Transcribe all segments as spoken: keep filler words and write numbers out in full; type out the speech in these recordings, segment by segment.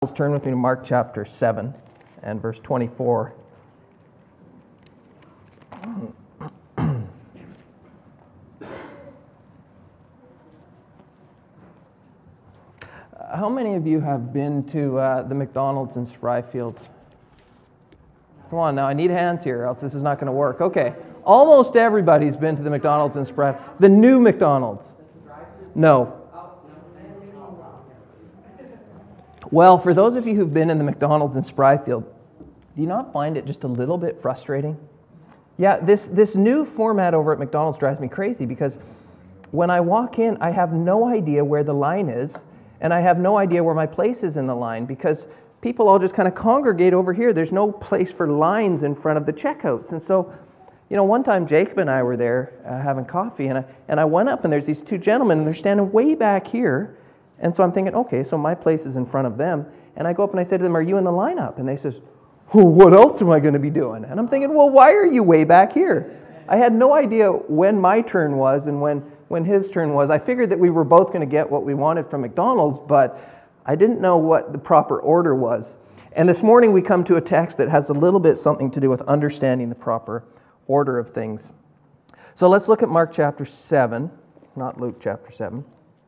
Let's turn with me to Mark chapter seven and verse twenty-four. How many of you have been to uh, the McDonald's in Spryfield? Come on now, I need hands here, or else this is not going to work. Okay, almost everybody's been to the McDonald's in Spryfield. The new McDonald's? No. Well, for those of you who've been in the McDonald's in Spryfield, do you not find it just a little bit frustrating? Yeah, this, this new format over at McDonald's drives me crazy because when I walk in, I have no idea where the line is, and I have no idea where my place is in the line because people all just kind of congregate over here. There's no place for lines in front of the checkouts. And so, you know, one time Jacob and I were there uh, having coffee, and I, and I went up, and there's these two gentlemen, and they're standing way back here. And so I'm thinking, okay, so my place is in front of them. And I go up and I say to them, are you in the lineup? And they says, well, what else am I going to be doing? And I'm thinking, well, why are you way back here? I had no idea when my turn was and when, when his turn was. I figured that we were both going to get what we wanted from McDonald's, but I didn't know what the proper order was. And this morning we come to a text that has a little bit something to do with understanding the proper order of things. So let's look at Mark chapter seven, not Luke chapter seven.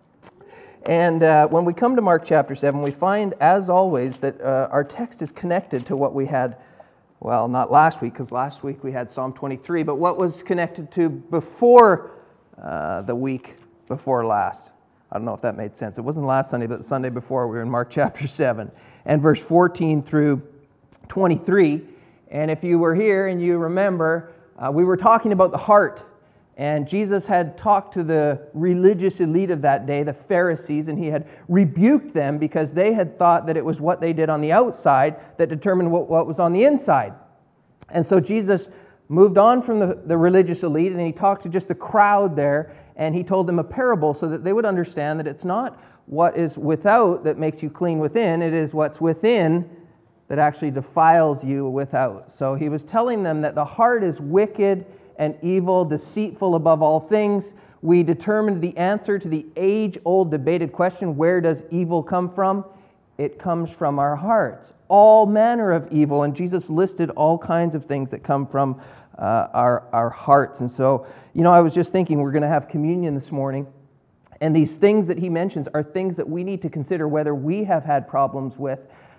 And uh, when we come to Mark chapter seven, we find, as always, that uh, our text is connected to what we had, well, not last week, because last week we had Psalm twenty-three, but what was connected to before uh, the week before last. I don't know if that made sense. It wasn't last Sunday, but the Sunday before we were in Mark chapter seven, and verse fourteen through twenty-three. And if you were here and you remember, uh, we were talking about the heart. And Jesus had talked to the religious elite of that day, the Pharisees, and he had rebuked them because they had thought that it was what they did on the outside that determined what, what was on the inside. And so Jesus moved on from the, the religious elite, and he talked to just the crowd there, and he told them a parable so that they would understand that it's not what is without that makes you clean within, it is what's within that actually defiles you without. So he was telling them that the heart is wicked and evil, deceitful above all things. We determined the answer to the age-old debated question, where does evil come from? It comes from our hearts. All manner of evil, and Jesus listed all kinds of things that come from uh, our, our hearts. And so, you know, I was just thinking we're going to have communion this morning, and these things that he mentions are things that we need to consider whether we have had problems with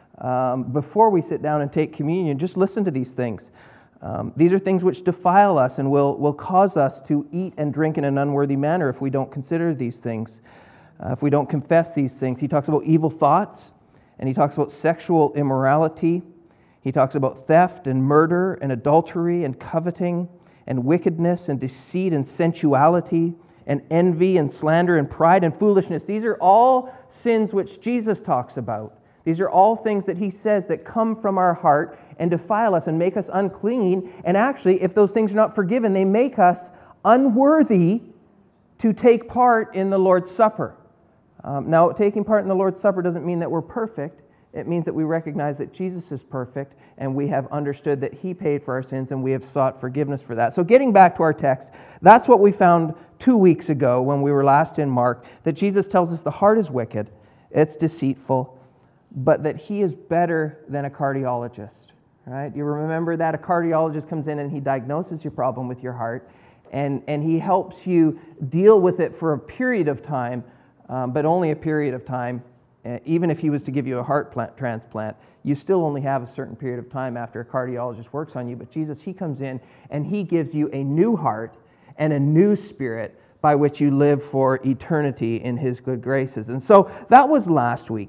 um, before we sit down and take communion. Just listen to these things. Um, these are things which defile us and will, will cause us to eat and drink in an unworthy manner if we don't consider these things, uh, if we don't confess these things. He talks about evil thoughts, and he talks about sexual immorality. He talks about theft and murder and adultery and coveting and wickedness and deceit and sensuality and envy and slander and pride and foolishness. These are all sins which Jesus talks about. These are all things that he says that come from our heart and defile us and make us unclean. And actually, if those things are not forgiven, they make us unworthy to take part in the Lord's Supper. Um, now, taking part in the Lord's Supper doesn't mean that we're perfect. It means that we recognize that Jesus is perfect, and we have understood that he paid for our sins, and we have sought forgiveness for that. So getting back to our text, that's what we found two weeks ago when we were last in Mark, that Jesus tells us the heart is wicked, it's deceitful, but that he is better than a cardiologist. Right? You remember that a cardiologist comes in and he diagnoses your problem with your heart, and, and he helps you deal with it for a period of time, um, but only a period of time. Uh, even if he was to give you a heart plant, transplant, you still only have a certain period of time after a cardiologist works on you. But Jesus, he comes in and he gives you a new heart and a new spirit by which you live for eternity in his good graces. And so that was last week.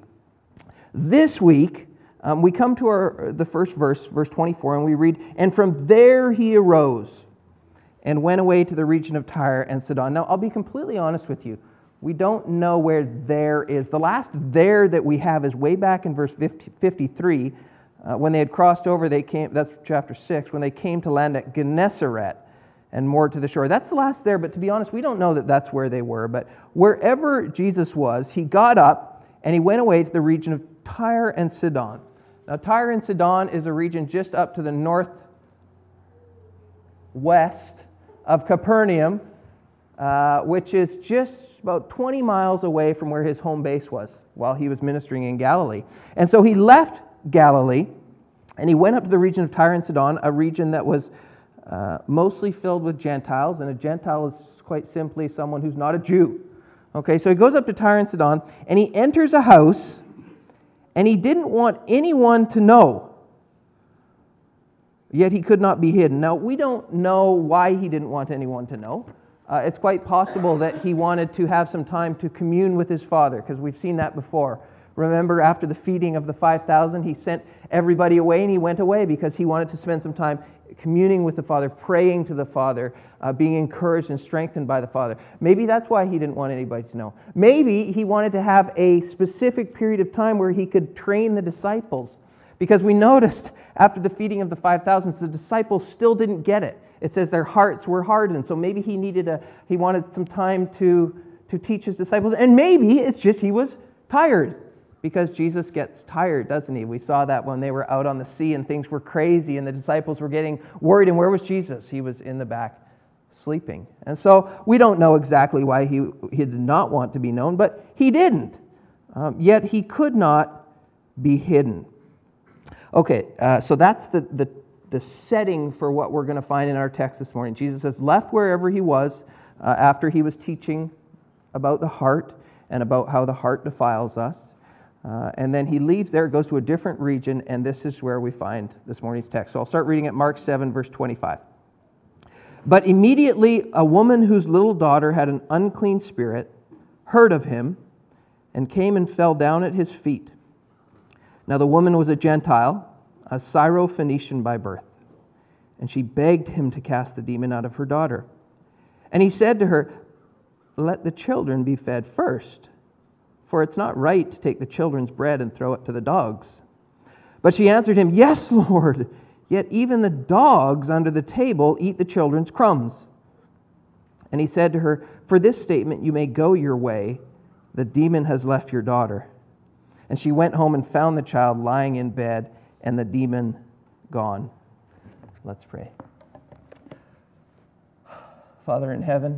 This week, Um, we come to our the first verse, verse twenty-four, and we read, and from there he arose and went away to the region of Tyre and Sidon. Now, I'll be completely honest with you. We don't know where there is. The last there that we have is way back in verse fifty-three. Uh, when they had crossed over, they came, that's chapter six, when they came to land at Gennesaret and moored to the shore. That's the last there, but to be honest, we don't know that that's where they were. But wherever Jesus was, he got up and he went away to the region of Tyre and Sidon. Now, Tyre and Sidon is a region just up to the northwest of Capernaum, uh, which is just about twenty miles away from where his home base was while he was ministering in Galilee. And so he left Galilee, and he went up to the region of Tyre and Sidon, a region that was uh, mostly filled with Gentiles, and a Gentile is quite simply someone who's not a Jew. Okay, so he goes up to Tyre and Sidon, and he enters a house, and he didn't want anyone to know, yet he could not be hidden. Now, we don't know why he didn't want anyone to know. Uh, it's quite possible that he wanted to have some time to commune with his Father, because we've seen that before. Remember, after the feeding of the five thousand, he sent everybody away, and he went away because he wanted to spend some time communing with the Father, praying to the Father, uh, being encouraged and strengthened by the Father. Maybe that's why he didn't want anybody to know. Maybe he wanted to have a specific period of time where he could train the disciples, because we noticed after the feeding of the five thousand, the disciples still didn't get it. It says their hearts were hardened, so maybe he needed a, he wanted some time to, to teach his disciples, and maybe it's just he was tired. Because Jesus gets tired, doesn't he? We saw that when they were out on the sea and things were crazy and the disciples were getting worried. And where was Jesus? He was in the back sleeping. And so we don't know exactly why he, he did not want to be known, but he didn't. Um, yet he could not be hidden. Okay, uh, so that's the, the, the setting for what we're going to find in our text this morning. Jesus has left wherever he was uh, after he was teaching about the heart and about how the heart defiles us. Uh, and then he leaves there, goes to a different region, and this is where we find this morning's text. So I'll start reading at Mark seven, verse twenty-five. But immediately a woman whose little daughter had an unclean spirit heard of him and came and fell down at his feet. Now the woman was a Gentile, a Syrophoenician by birth, and she begged him to cast the demon out of her daughter. And he said to her, "Let the children be fed first, for it's not right to take the children's bread and throw it to the dogs." But she answered him, "Yes, Lord, yet even the dogs under the table eat the children's crumbs." And he said to her, "For this statement you may go your way. The demon has left your daughter." And she went home and found the child lying in bed and the demon gone. Let's pray. Father in heaven,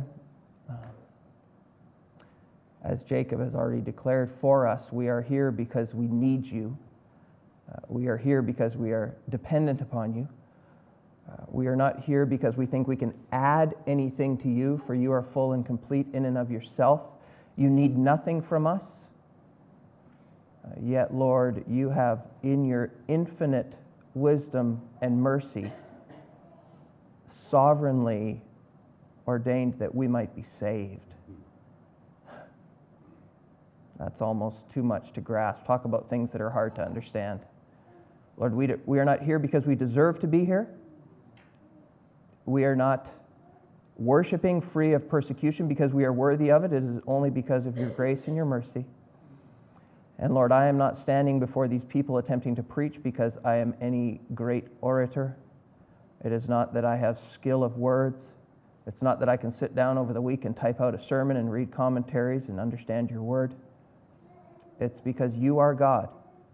as Jacob has already declared for us, we are here because we need you. Uh, we are here because we are dependent upon you. Uh, we are not here because we think we can add anything to you, for you are full and complete in and of yourself. You need nothing from us. Uh, yet, Lord, you have, in your infinite wisdom and mercy, sovereignly ordained that we might be saved. That's almost too much to grasp. Talk about things that are hard to understand. Lord, we, do, we are not here because we deserve to be here. We are not worshiping free of persecution because we are worthy of it. It is only because of your grace and your mercy. And Lord, I am not standing before these people attempting to preach because I am any great orator. It is not that I have skill of words. It's not that I can sit down over the week and type out a sermon and read commentaries and understand your word. It's because you are God.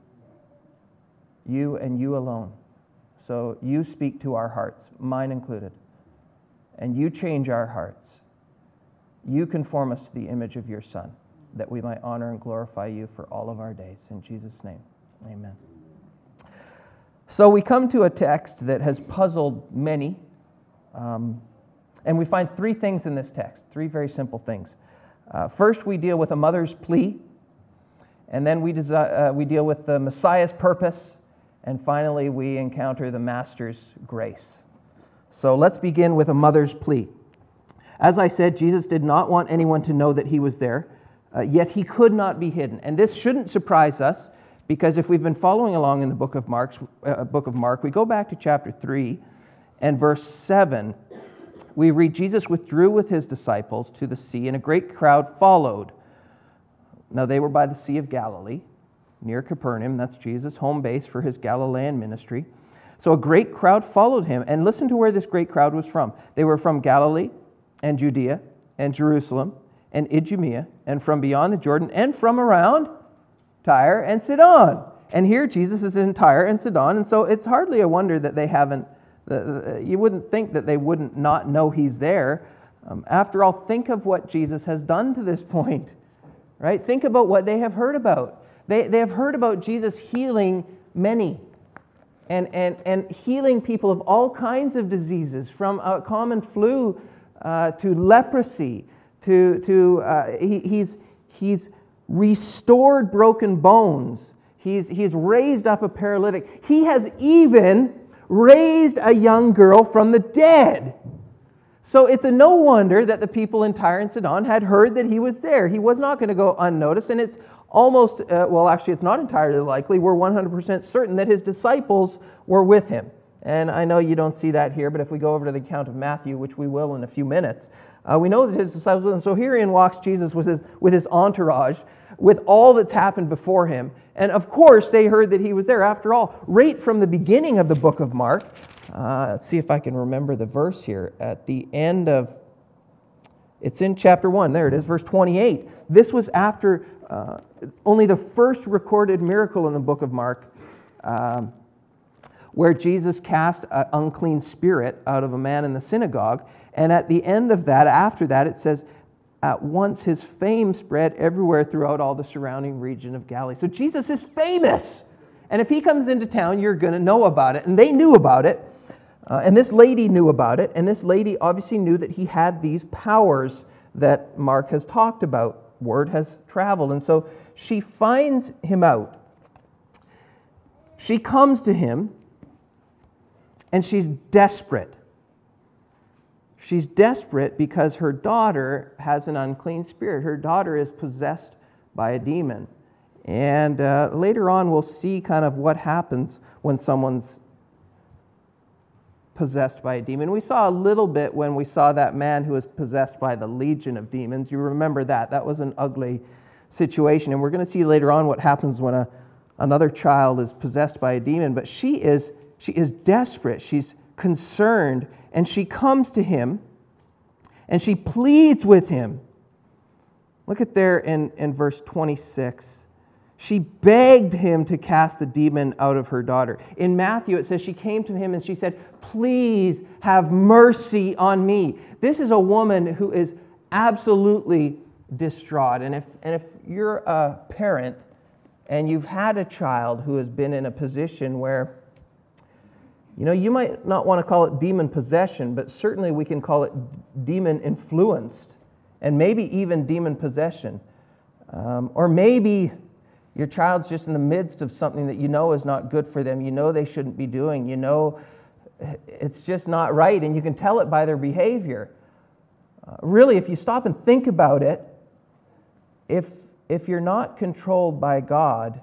You and you alone. So you speak to our hearts, mine included. And you change our hearts. You conform us to the image of your Son, that we might honor and glorify you for all of our days. In Jesus' name, amen. So we come to a text that has puzzled many. Um, and we find three things in this text, three very simple things. Uh, first, we deal with a mother's plea. And then we, desi- uh, we deal with the Messiah's purpose. And finally, we encounter the Master's grace. So let's begin with a mother's plea. As I said, Jesus did not want anyone to know that he was there, uh, yet he could not be hidden. And this shouldn't surprise us, because if we've been following along in the book of Mark, uh, book of Mark, we go back to chapter three and verse seven. We read, Jesus withdrew with his disciples to the sea, and a great crowd followed. Now they were by the Sea of Galilee, near Capernaum. That's Jesus' home base for his Galilean ministry. So a great crowd followed him. And listen to where this great crowd was from. They were from Galilee and Judea and Jerusalem and Idumea and from beyond the Jordan and from around Tyre and Sidon. And here Jesus is in Tyre and Sidon. And so it's hardly a wonder that they haven't, uh, you wouldn't think that they wouldn't not know he's there. Um, after all, think of what Jesus has done to this point, right? Think about what they have heard about. They, they have heard about Jesus healing many and, and, and healing people of all kinds of diseases, from a common flu uh, to leprosy, to, to uh, he, he's, he's restored broken bones. He's, he's raised up a paralytic. He has even raised a young girl from the dead. So it's a no wonder that the people in Tyre and Sidon had heard that he was there. He was not going to go unnoticed, and it's almost, uh, well, actually, it's not entirely likely. We're one hundred percent certain that his disciples were with him. And I know you don't see that here, but if we go over to the account of Matthew, which we will in a few minutes, uh, we know that his disciples were with him. So herein walks Jesus with his, with his entourage, with all that's happened before him. And of course, they heard that he was there. After all, right from the beginning of the book of Mark, uh, let's see if I can remember the verse here. At the end of, it's in chapter one, there it is, verse twenty-eight. This was after uh, only the first recorded miracle in the book of Mark, um, where Jesus cast an unclean spirit out of a man in the synagogue. And at the end of that, after that, it says, at once his fame spread everywhere throughout all the surrounding region of Galilee. So Jesus is famous. And if he comes into town, you're going to know about it. And they knew about it. Uh, and this lady knew about it. And this lady obviously knew that he had these powers that Mark has talked about. Word has traveled. And so she finds him out. She comes to him, and she's desperate. She's desperate because her daughter has an unclean spirit. Her daughter is possessed by a demon. And uh, later on, we'll see kind of what happens when someone's possessed by a demon. We saw a little bit when we saw that man who was possessed by the legion of demons. You remember that. That was an ugly situation. And we're going to see later on what happens when a, another child is possessed by a demon. But she is, she is desperate. She's concerned. And she comes to him, and she pleads with him. Look at there in, in verse twenty-six. She begged him to cast the demon out of her daughter. In Matthew, it says she came to him and she said, please have mercy on me. This is a woman who is absolutely distraught. And if, and if you're a parent and you've had a child who has been in a position where, you know, you might not want to call it demon possession, but certainly we can call it demon influenced, and maybe even demon possession. Um, or maybe your child's just in the midst of something that you know is not good for them. You know they shouldn't be doing. You know it's just not right, and you can tell it by their behavior. Uh, really, if you stop and think about it, if, if you're not controlled by God,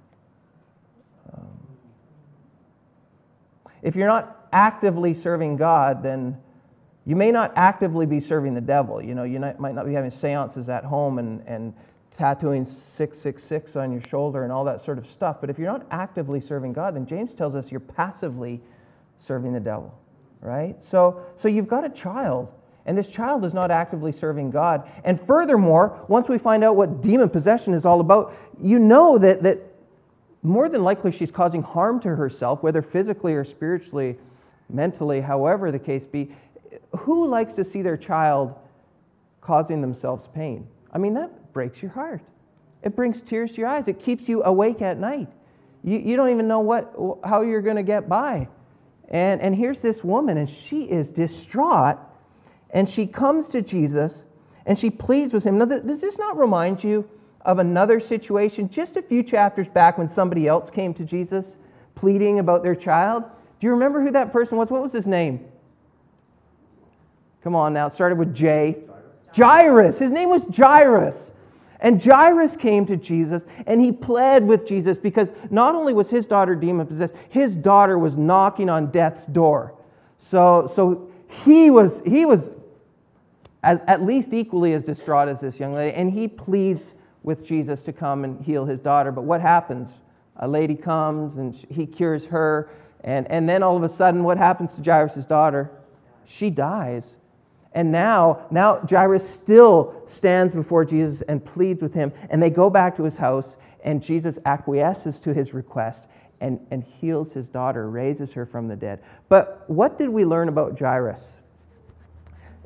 if you're not actively serving God, then you may not actively be serving the devil. You know, you might not be having seances at home and, and tattooing six six six on your shoulder and all that sort of stuff. But if you're not actively serving God, then James tells us you're passively serving the devil, right? So, so you've got a child, and this child is not actively serving God. And furthermore, once we find out what demon possession is all about, you know that that more than likely she's causing harm to herself, whether physically or spiritually, mentally, however the case be. Who likes to see their child causing themselves pain? I mean, that breaks your heart. It brings tears to your eyes. It keeps you awake at night. You, you don't even know what how you're going to get by. And, and here's this woman, and she is distraught, and she comes to Jesus, and she pleads with him. Now, does this not remind you of another situation just a few chapters back when somebody else came to Jesus pleading about their child? Do you remember who that person was? What was his name? Come on now, it started with J. Jairus. His name was Jairus. And Jairus came to Jesus, and he pled with Jesus because not only was his daughter demon-possessed, his daughter was knocking on death's door. So, so he was, he was as, at least equally as distraught as this young lady, and he pleads with Jesus to come and heal his daughter. But what happens? A lady comes and he cures her, and, and then all of a sudden, what happens to Jairus' daughter? She dies. And now, now Jairus still stands before Jesus and pleads with him, and they go back to his house, and Jesus acquiesces to his request and, and heals his daughter, raises her from the dead. But what did we learn about Jairus?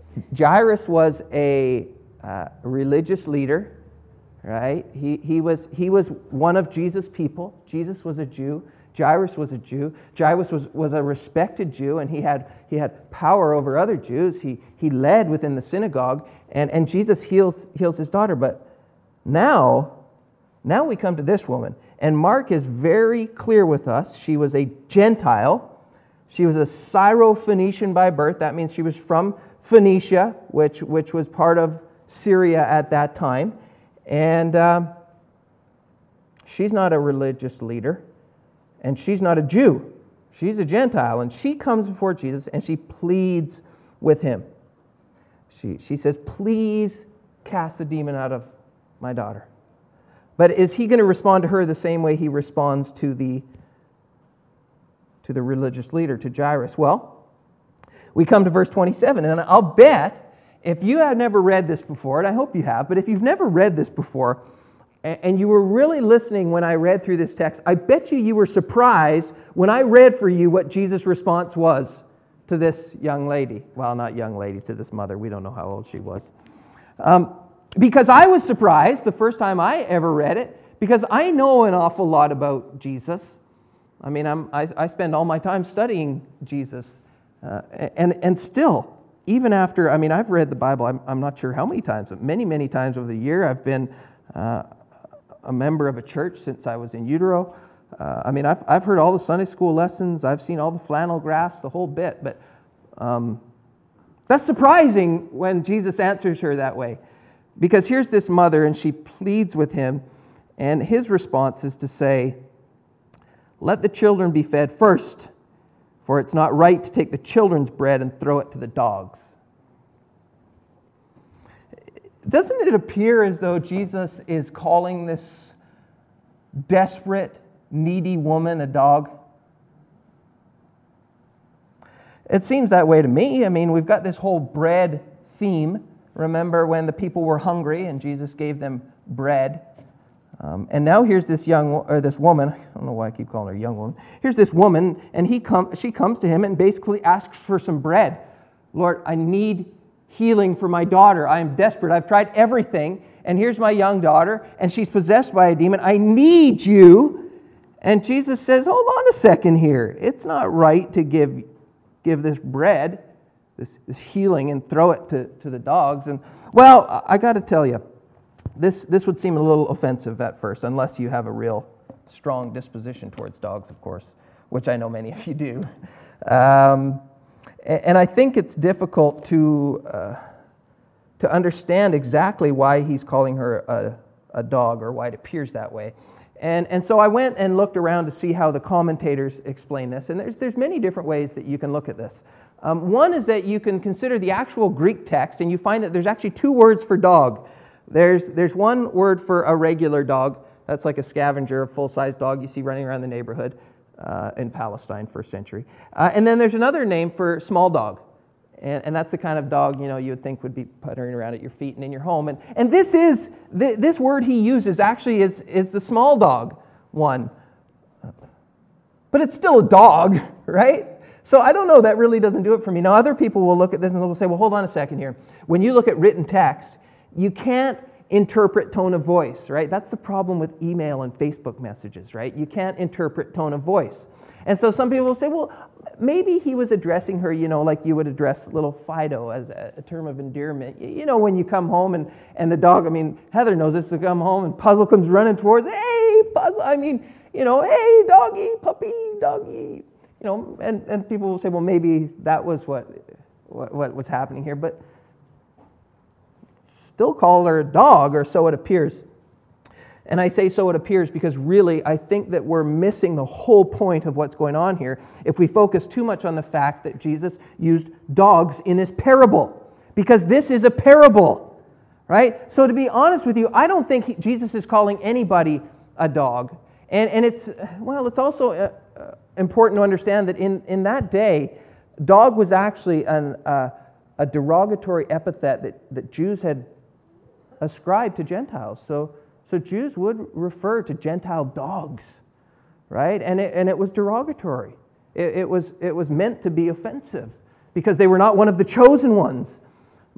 Jairus was a uh, religious leader, right? He, he, was, he was one of Jesus' people. Jesus was a Jew. Jairus was a Jew. Jairus was, was a respected Jew, and he had, he had power over other Jews. He, he led within the synagogue, and, and Jesus heals, heals his daughter. But now, now we come to this woman, and Mark is very clear with us. She was a Gentile. She was a Syro-Phoenician by birth. That means she was from Phoenicia, which, which was part of Syria at that time. And um, she's not a religious leader. And she's not a Jew. She's a Gentile. And she comes before Jesus and she pleads with him. She, she says, please cast the demon out of my daughter. But is he going to respond to her the same way he responds to the, to the religious leader, to Jairus? Well, we come to verse twenty-seven. And I'll bet if you have never read this before, and I hope you have, but if you've never read this before, and you were really listening when I read through this text, I bet you you were surprised when I read for you what Jesus' response was to this young lady. Well, not young lady, to this mother. We don't know how old she was. Um, because I was surprised the first time I ever read it, because I know an awful lot about Jesus. I mean, I'm, I, I spend all my time studying Jesus. Uh, and, and still, even after, I mean, I've read the Bible, I'm, I'm not sure how many times, but many, many times over the year. I've been Uh, a member of a church since I was in utero. Uh, I mean, I've, I've heard all the Sunday school lessons. I've seen all the flannel graphs, the whole bit. But um, that's surprising when Jesus answers her that way. Because here's this mother, and she pleads with him. And his response is to say, let the children be fed first, for it's not right to take the children's bread and throw it to the dogs. Doesn't it appear as though Jesus is calling this desperate, needy woman a dog? It seems that way to me. I mean, we've got this whole bread theme. Remember when the people were hungry and Jesus gave them bread? Um, and now here's this young or this woman. I don't know why I keep calling her a young woman. Here's this woman, and he come, she comes to him and basically asks for some bread. Lord, I need healing for my daughter. I am desperate. I've tried everything, and here's my young daughter, and she's possessed by a demon. I need you. And Jesus says, hold on a second here. It's not right to give, give this bread, this, this healing, and throw it to, to the dogs. And well, I got to tell you, this, this would seem a little offensive at first, unless you have a real strong disposition towards dogs, of course, which I know many of you do. Um, And I think it's difficult to uh, to understand exactly why he's calling her a, a dog, or why it appears that way. And and so I went and looked around to see how the commentators explain this. And there's there's many different ways that you can look at this. Um, one is that you can consider the actual Greek text, and you find that there's actually two words for dog. There's there's one word for a regular dog. That's like a scavenger, a full-size dog you see running around the neighborhood. Uh, in Palestine, first century. Uh, and then there's another name for small dog. And, and that's the kind of dog, you know, you would think would be puttering around at your feet and in your home. And, and this is, th- this word he uses actually is, is the small dog one. But it's still a dog, right? So I don't know, that really doesn't do it for me. Now other people will look at this and they'll say, well, hold on a second here. When you look at written text, you can't interpret tone of voice, right? That's the problem with email and Facebook messages, right? You can't interpret tone of voice. And so some people will say, well, maybe he was addressing her, you know, like you would address little Fido as a, a term of endearment. You know, when you come home and, and the dog, I mean, Heather knows this, to come home and Puzzle comes running towards, hey, Puzzle, I mean, you know, hey, doggy, puppy, doggy, you know, and, and people will say, well, maybe that was what, what, what was happening here. But still call her a dog, or so it appears. And I say so it appears because really I think that we're missing the whole point of what's going on here if we focus too much on the fact that Jesus used dogs in this parable. Because this is a parable, right? So to be honest with you, I don't think he, Jesus is calling anybody a dog. And, and it's, well, it's also uh, uh, important to understand that in, in that day, dog was actually an, uh, a derogatory epithet that, that Jews had ascribed to Gentiles. So, so Jews would refer to Gentile dogs, right? And it, and it was derogatory. It, it was, it was meant to be offensive because they were not one of the chosen ones.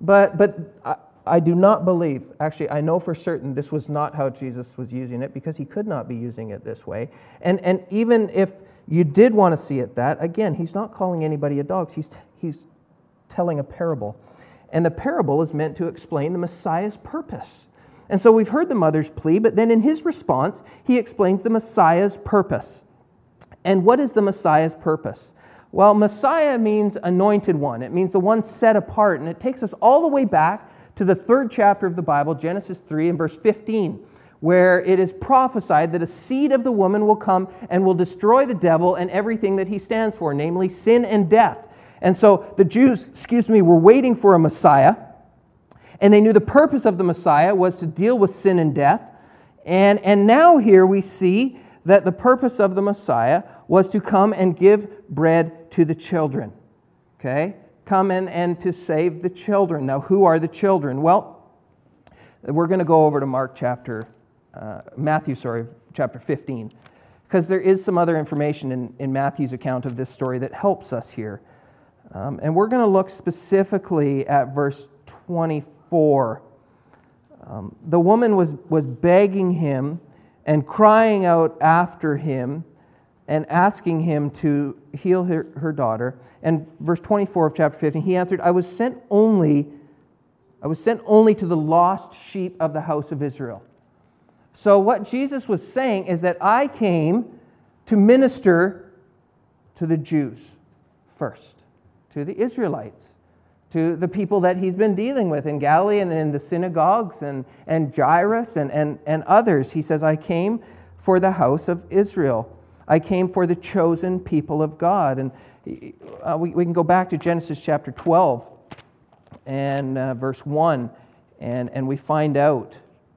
But, but I, I do not believe, actually I know for certain this was not how Jesus was using it, because he could not be using it this way. And, and even if you did want to see it that, again, he's not calling anybody a dog. He's, he's telling a parable. And the parable is meant to explain the Messiah's purpose. And so we've heard the mother's plea, but then in his response, he explains the Messiah's purpose. And what is the Messiah's purpose? Well, Messiah means anointed one. It means the one set apart. And it takes us all the way back to the third chapter of the Bible, Genesis three and verse fifteen, where it is prophesied that a seed of the woman will come and will destroy the devil and everything that he stands for, namely sin and death. And so the Jews, excuse me, were waiting for a Messiah, and they knew the purpose of the Messiah was to deal with sin and death. And, and now here we see that the purpose of the Messiah was to come and give bread to the children. Okay? Come in and to save the children. Now, who are the children? Well, we're going to go over to Mark chapter, uh, Matthew, sorry, chapter fifteen, because there is some other information in, in Matthew's account of this story that helps us here. Um, and we're going to look specifically at verse twenty-four. Um, the woman was, was begging him and crying out after him and asking him to heal her, her daughter. And verse twenty-four of chapter fifteen, he answered, I was sent only, I was sent only to the lost sheep of the house of Israel. So what Jesus was saying is that I came to minister to the Jews first, to the Israelites, to the people that he's been dealing with in Galilee and in the synagogues and, and Jairus and, and, and others. He says, I came for the house of Israel. I came for the chosen people of God. And uh, we, we can go back to Genesis chapter twelve and uh, verse one, and, and we find out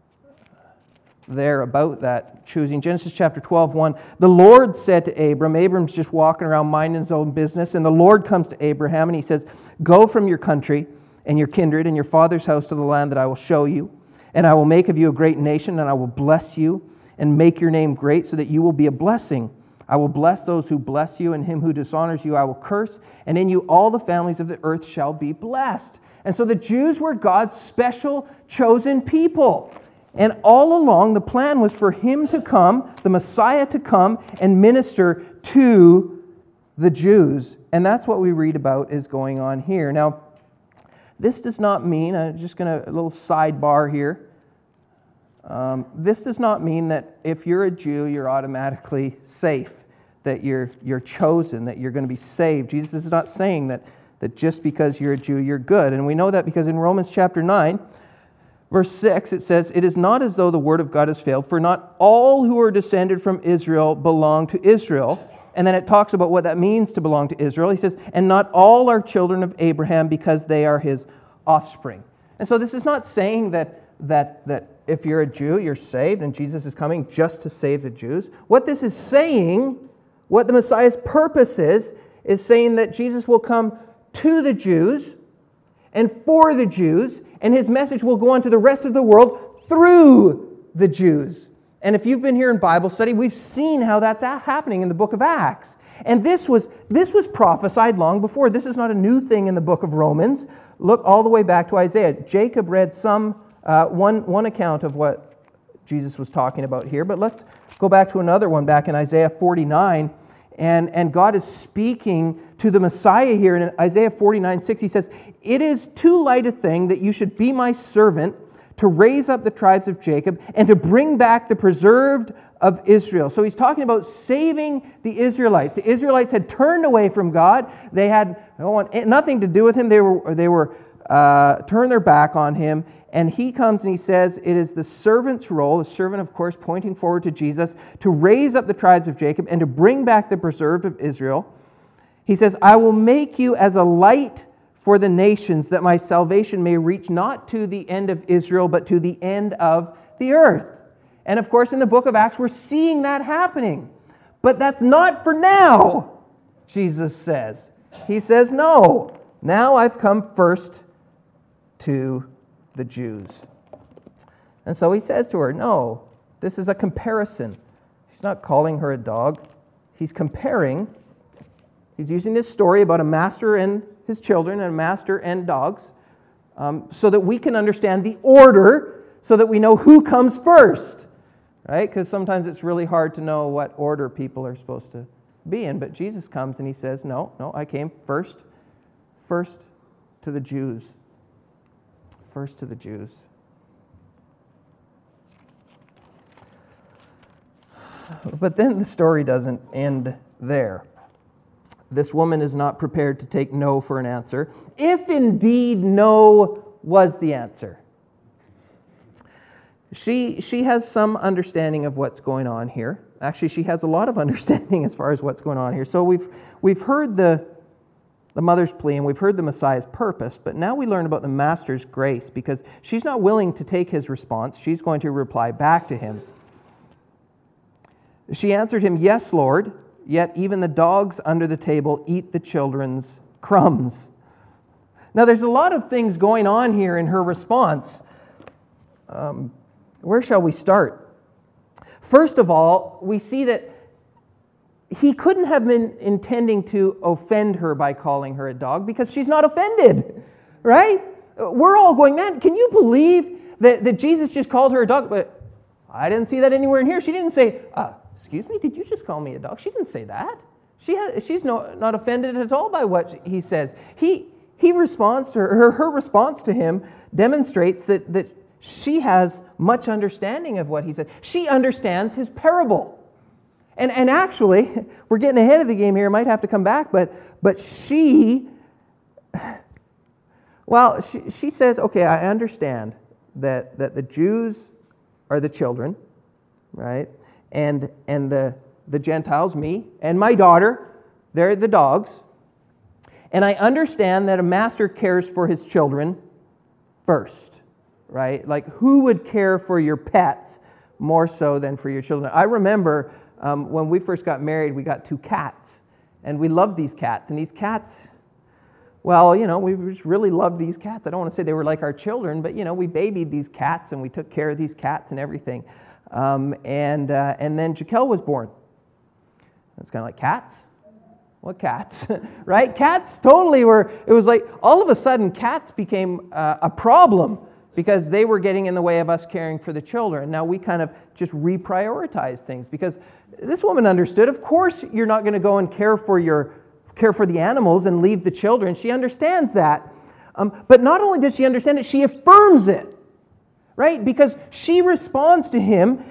there about that choosing. Genesis chapter twelve, one, the Lord said to Abram, Abram's just walking around minding his own business, and the Lord comes to Abraham and he says, go from your country and your kindred and your father's house to the land that I will show you, and I will make of you a great nation, and I will bless you and make your name great so that you will be a blessing. I will bless those who bless you, and him who dishonors you I will curse, and in you all the families of the earth shall be blessed. And so the Jews were God's special chosen people. And all along the plan was for him to come, the Messiah to come and minister to the Jews. And that's what we read about is going on here. Now, this does not mean, I'm just going to, a little sidebar here. Um, this does not mean that if you're a Jew, you're automatically safe, that you're you're chosen, that you're going to be saved. Jesus is not saying that, that just because you're a Jew, you're good. And we know that because in Romans chapter nine, verse six, it says, it is not as though the word of God has failed, for not all who are descended from Israel belong to Israel. And then it talks about what that means to belong to Israel. He says, and not all are children of Abraham because they are his offspring. And so this is not saying that that that if you're a Jew, you're saved and Jesus is coming just to save the Jews. What this is saying, what the Messiah's purpose is, is saying that Jesus will come to the Jews and for the Jews, and his message will go on to the rest of the world through the Jews. And if you've been here in Bible study, we've seen how that's happening in the book of Acts. And this was this was prophesied long before. This is not a new thing in the book of Romans. Look all the way back to Isaiah. Jacob read some uh, one one account of what Jesus was talking about here, but let's go back to another one back in Isaiah forty-nine. And, and God is speaking to the Messiah here. In Isaiah forty-nine six, he says, it is too light a thing that you should be my servant to raise up the tribes of Jacob and to bring back the preserved of Israel. So he's talking about saving the Israelites. The Israelites had turned away from God. They had nothing to do with him. They were, they were uh, turned their back on him. And he comes and he says, it is the servant's role, the servant, of course, pointing forward to Jesus, to raise up the tribes of Jacob and to bring back the preserved of Israel. He says, I will make you as a light for the nations, that my salvation may reach not to the end of Israel, but to the end of the earth. And of course, in the book of Acts, we're seeing that happening. But that's not for now, Jesus says. He says, no, now I've come first to the Jews. And so he says to her, no, this is a comparison. He's not calling her a dog. He's comparing. He's using this story about a master and his children and a master and dogs um, so that we can understand the order, so that we know who comes first, right? Because sometimes it's really hard to know what order people are supposed to be in. But Jesus comes and he says, no, no, I came first, first to the Jews. First to the Jews. But then the story doesn't end there. This woman is not prepared to take no for an answer, if indeed no was the answer. She, she has some understanding of what's going on here. Actually, she has a lot of understanding as far as what's going on here. So we've, we've heard the, the mother's plea and we've heard the Messiah's purpose, but now we learn about the Master's grace, because she's not willing to take his response. She's going to reply back to him. She answered him, "Yes, Lord, yet even the dogs under the table eat the children's crumbs." Now, there's a lot of things going on here in her response. Um, where shall we start? First of all, we see that he couldn't have been intending to offend her by calling her a dog, because she's not offended, right? We're all going, man, can you believe that, that Jesus just called her a dog? But I didn't see that anywhere in here. She didn't say, uh, excuse me, did you just call me a dog? She didn't say that. She has, she's no, not offended at all by what he says. He he responds to her, her, her response to him demonstrates that, that she has much understanding of what he said. She understands his parable. And and actually, we're getting ahead of the game here. I might have to come back, but but she, well, she, she says, okay, I understand that, that the Jews are the children, right? And and the, the Gentiles, me, and my daughter, they're the dogs. And I understand that a master cares for his children first, right? Like, who would care for your pets more so than for your children? I remember um, when we first got married, we got two cats. And we loved these cats. And these cats, well, you know, we just really loved these cats. I don't want to say they were like our children, but, you know, we babied these cats and we took care of these cats and everything. Um, and uh, and then Jaquel was born. It's kind of like, cats? What cats? Right? Cats totally were, it was like all of a sudden cats became uh, a problem because they were getting in the way of us caring for the children. Now we kind of just reprioritize things, because this woman understood, of course you're not going to go and care for your care for the animals and leave the children. She understands that. Um, but not only does she understand it, she affirms it. Right? Because she responds to him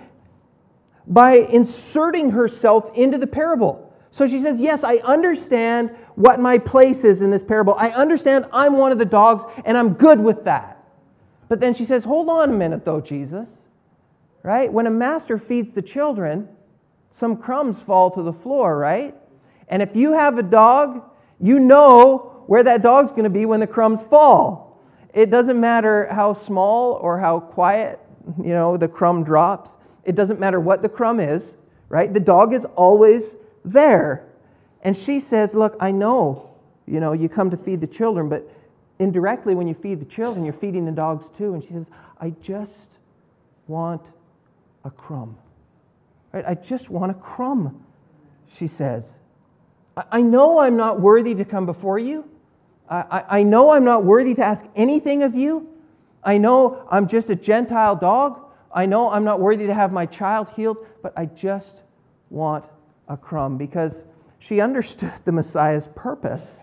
by inserting herself into the parable. So she says, yes, I understand what my place is in this parable. I understand I'm one of the dogs, and I'm good with that. But then she says, hold on a minute though, Jesus. Right? When a master feeds the children, some crumbs fall to the floor, right? And if you have a dog, you know where that dog's going to be when the crumbs fall. It doesn't matter how small or how quiet, you know, the crumb drops. It doesn't matter what the crumb is, right? The dog is always there. And she says, look, I know, you know, you come to feed the children, but indirectly when you feed the children, you're feeding the dogs too. And she says, I just want a crumb. Right? I just want a crumb, she says. I know I'm not worthy to come before you. I, I know I'm not worthy to ask anything of you. I know I'm just a Gentile dog. I know I'm not worthy to have my child healed, but I just want a crumb, because she understood the Messiah's purpose,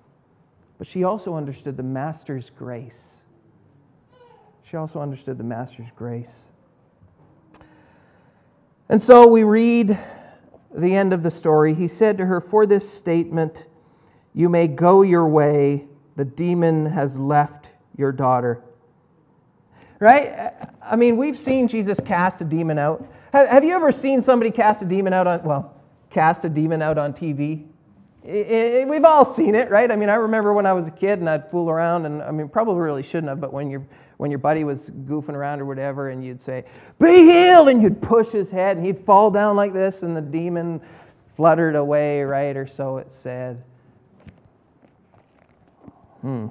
but she also understood the Master's grace. She also understood the Master's grace. And so we read the end of the story. He said to her, for this statement, you may go your way. The demon has left your daughter. Right? I mean, we've seen Jesus cast a demon out. Have you ever seen somebody cast a demon out on, well, cast a demon out on T V? It, it, we've all seen it, right? I mean, I remember when I was a kid and I'd fool around, and I mean, probably really shouldn't have, but when your when your buddy was goofing around or whatever, and you'd say, be healed, and you'd push his head, and he'd fall down like this, and the demon fluttered away, right? Or so it said. Hmm.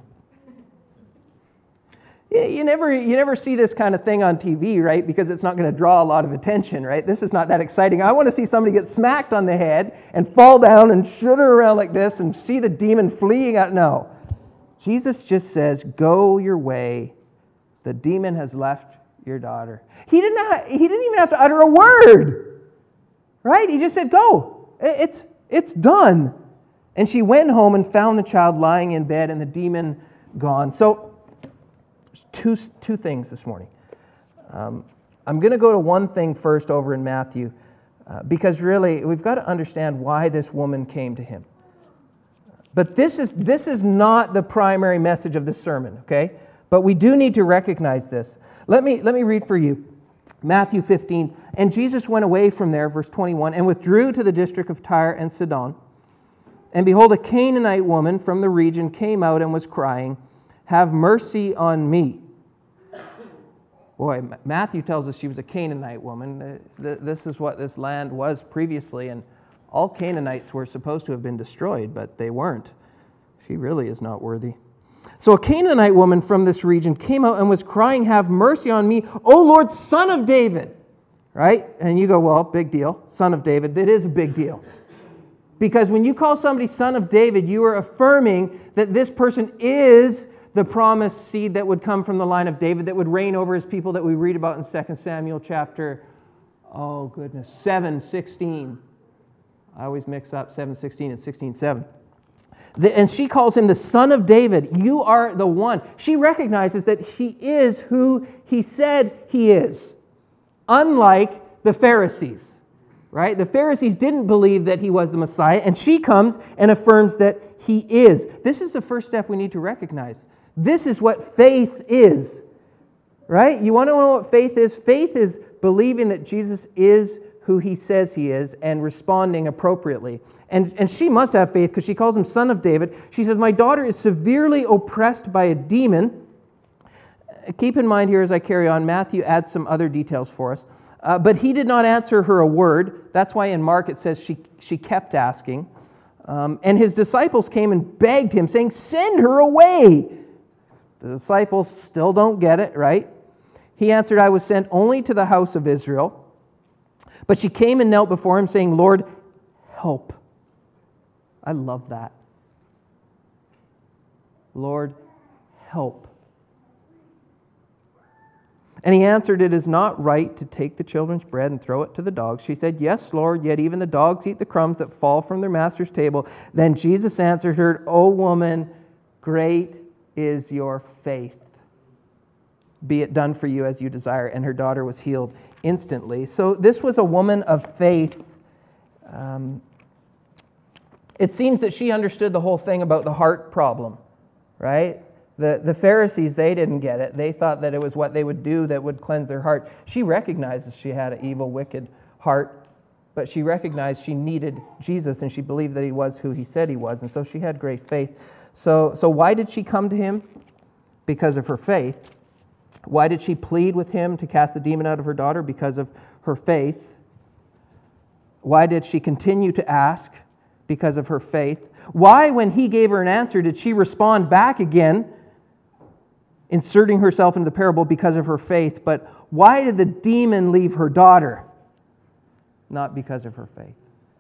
You never, you never see this kind of thing on T V, right? Because it's not going to draw a lot of attention, right? This is not that exciting. I want to see somebody get smacked on the head and fall down and shudder around like this and see the demon fleeing out. No. Jesus just says, go your way. The demon has left your daughter. He didn't, have, he didn't even have to utter a word. Right? He just said, go. It's, it's done. And she went home and found the child lying in bed and the demon gone. So, two, two things this morning. Um, I'm going to go to one thing first over in Matthew, uh, because really we've got to understand why this woman came to him. But this is this is not the primary message of this sermon, okay? But we do need to recognize this. Let me let me read for you. Matthew fifteen. And Jesus went away from there, verse twenty-one, and withdrew to the district of Tyre and Sidon. And behold, a Canaanite woman from the region came out and was crying, have mercy on me. Boy, Matthew tells us she was a Canaanite woman. This is what this land was previously, and all Canaanites were supposed to have been destroyed, but they weren't. She really is not worthy. So a Canaanite woman from this region came out and was crying, have mercy on me, O Lord, Son of David. Right? And you go, well, big deal. Son of David. It is a big deal. Because when you call somebody Son of David, you are affirming that this person is the promised seed that would come from the line of David, that would reign over his people, that we read about in Second Samuel chapter, oh goodness, seven sixteen. I always mix up seven sixteen and sixteen seven. And she calls him the Son of David. You are the one. She recognizes that he is who he said he is. Unlike the Pharisees, right? The Pharisees didn't believe that he was the Messiah, and she comes and affirms that he is. This is the first step we need to recognize. This is what faith is, right? You want to know what faith is? Faith is believing that Jesus is who he says he is and responding appropriately. And, and she must have faith because she calls him Son of David. She says, my daughter is severely oppressed by a demon. Keep in mind here as I carry on, Matthew adds some other details for us. Uh, but he did not answer her a word. That's why in Mark it says she, she kept asking. Um, and his disciples came and begged him, saying, send her away. The disciples still don't get it, right? He answered, I was sent only to the house of Israel. But she came and knelt before him, saying, Lord, help. I love that. Lord, help. And he answered, it is not right to take the children's bread and throw it to the dogs. She said, yes, Lord, yet even the dogs eat the crumbs that fall from their master's table. Then Jesus answered her, O woman, great is your faith. Be it done for you as you desire. And her daughter was healed instantly. So this was a woman of faith. Um, it seems that she understood the whole thing about the heart problem, right? The, the Pharisees, they didn't get it. They thought that it was what they would do that would cleanse their heart. She recognizes she had an evil, wicked heart, but she recognized she needed Jesus, and she believed that he was who he said he was, and so she had great faith. So, so why did she come to him? Because of her faith. Why did she plead with him to cast the demon out of her daughter? Because of her faith. Why did she continue to ask? Because of her faith. Why, when he gave her an answer, did she respond back again, inserting herself into the parable? Because of her faith. But why did the demon leave her daughter? Not because of her faith.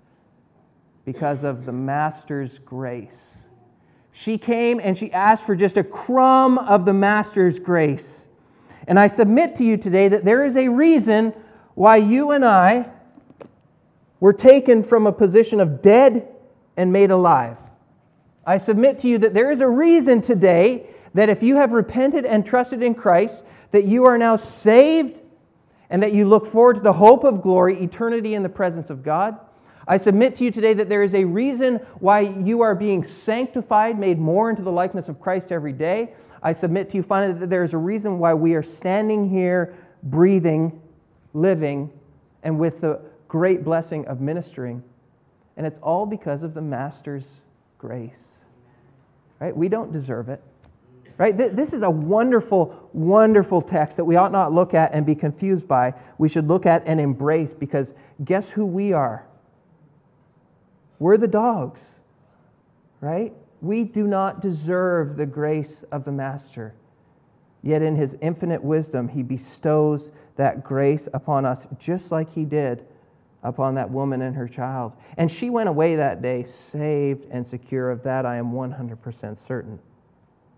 Because of the Master's grace. She came and she asked for just a crumb of the Master's grace. And I submit to you today that there is a reason why you and I were taken from a position of dead and made alive. I submit to you that there is a reason today that if you have repented and trusted in Christ, that you are now saved and that you look forward to the hope of glory, eternity in the presence of God. I submit to you today that there is a reason why you are being sanctified, made more into the likeness of Christ every day. I submit to you finally that there is a reason why we are standing here, breathing, living, and with the great blessing of ministering. And it's all because of the Master's grace. Right? We don't deserve it. Right? This is a wonderful, wonderful text that we ought not look at and be confused by. We should look at and embrace, because guess who we are? We're the dogs. Right? We do not deserve the grace of the Master. Yet in his infinite wisdom, he bestows that grace upon us just like he did upon that woman and her child. And she went away that day saved and secure. Of that I am one hundred percent certain.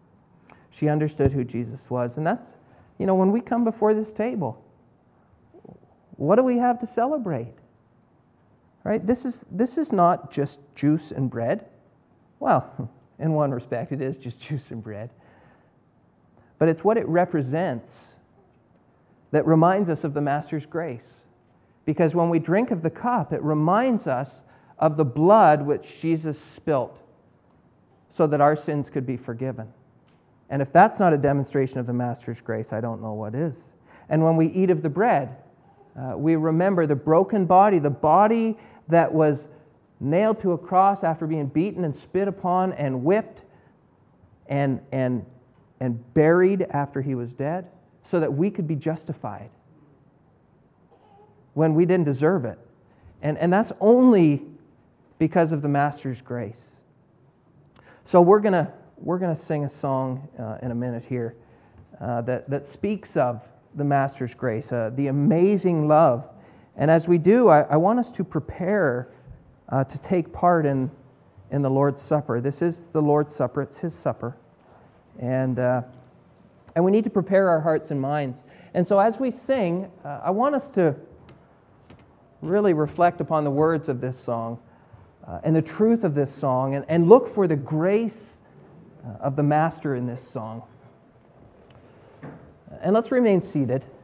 She understood who Jesus was. And that's, you know, when we come before this table, what do we have to celebrate? Right? This is, this is not just juice and bread. Well, in one respect, it is just juice and bread. But it's what it represents that reminds us of the Master's grace. Because when we drink of the cup, it reminds us of the blood which Jesus spilt so that our sins could be forgiven. And if that's not a demonstration of the Master's grace, I don't know what is. And when we eat of the bread, uh, we remember the broken body, the body that was nailed to a cross after being beaten and spit upon and whipped and, and, and buried after he was dead, so that we could be justified when we didn't deserve it. And, and that's only because of the Master's grace. So we're going to we're gonna sing a song uh, in a minute here uh, that, that speaks of the Master's grace, uh, the amazing love. And as we do, I, I want us to prepare uh, to take part in, in the Lord's Supper. This is the Lord's Supper. It's His supper. And... Uh, And we need to prepare our hearts and minds. And so as we sing, uh, I want us to really reflect upon the words of this song uh, and the truth of this song, and, and look for the grace uh, of the Master in this song. And let's remain seated.